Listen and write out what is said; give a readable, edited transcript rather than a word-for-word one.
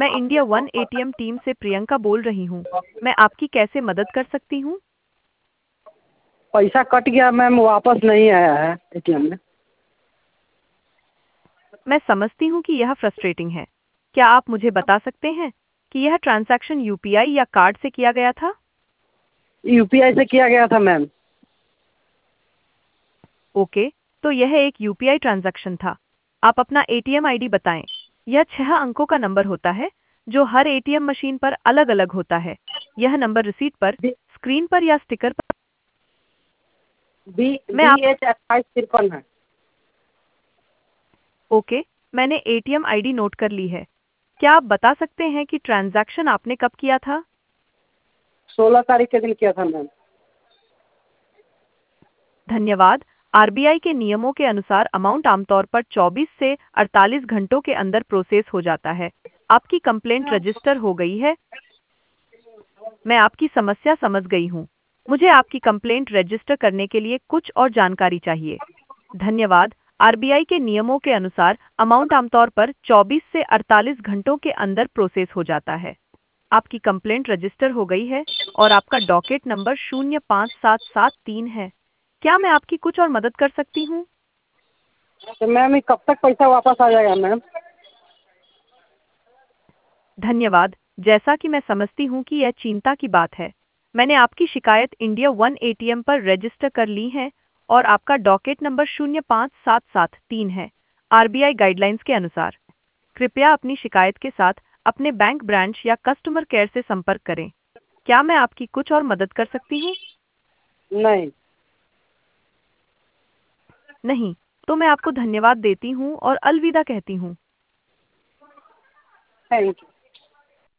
मैं India one ATM team से प्रियंका बोल रही हूँ। मैं आपकी कैसे मदद कर सकती हूँ? पैसा कट गया मैम, वापस नहीं आया है एटीएम में। मैं समझती हूँ कि यह फ्रस्ट्रेटिंग है। क्या आप मुझे बता सकते हैं कि यह ट्रांजैक्शन यूपीआई या कार्ड से किया गया था? यूपीआई से किया गया था मैम। ओके, तो यह एक यूपीआई ट्रांजैक्शन था। आप अपना एटीएम आईडी बताएं। यह 6 अंकों का नंबर होता है जो हर एटीएम मशीन पर अलग-अलग होता है। यह नंबर रिसीट पर, बी स्क्रीन पर या स्टिकर पर। बी मैं बी आप एच 2853 है। ओके, मैंने एटीएम आईडी नोट कर ली है। क्या आप बता सकते हैं कि ट्रांजैक्शन आपने कब किया था? 16 तारीख के दिन किया था मैम। धन्यवाद। आरबीआई के नियमों के अनुसार अमाउंट आमतौर पर 24 से 48 घंटों के अंदर प्रोसेस हो जाता है। आपकी कंप्लेंट रजिस्टर हो गई है। मैं आपकी समस्या समझ गई हूँ। मुझे आपकी कंप्लेंट रजिस्टर करने के लिए कुछ और जानकारी चाहिए। धन्यवाद। आरबीआई के नियमों के अनुसार अमाउंट आमतौर पर 24 से 48 घंटों के अंदर प्रोसेस हो जाता है। आपकी कंप्लेंट रजिस्टर हो गई है और आपका डॉकेट नंबर 05773 है। क्या मैं आपकी कुछ और मदद कर सकती हूँ? तो मैम ये कब तक पैसा वापस आ जाएगा मैम? धन्यवाद। जैसा कि मैं समझती हूँ कि यह चिंता की बात है, मैंने आपकी शिकायत इंडिया वन एटीएम पर रजिस्टर कर ली है और आपका डॉकेट नंबर 05773 है। आरबीआई गाइडलाइंस के अनुसार कृपया अपनी शिकायत के साथ अपने बैंक ब्रांच या कस्टमर केयर से संपर्क करें। क्या मैं आपकी कुछ और मदद कर सकती हूँ? नहीं। नहीं, तो मैं आपको धन्यवाद देती हूँ और अलविदा कहती हूँ। Thank you.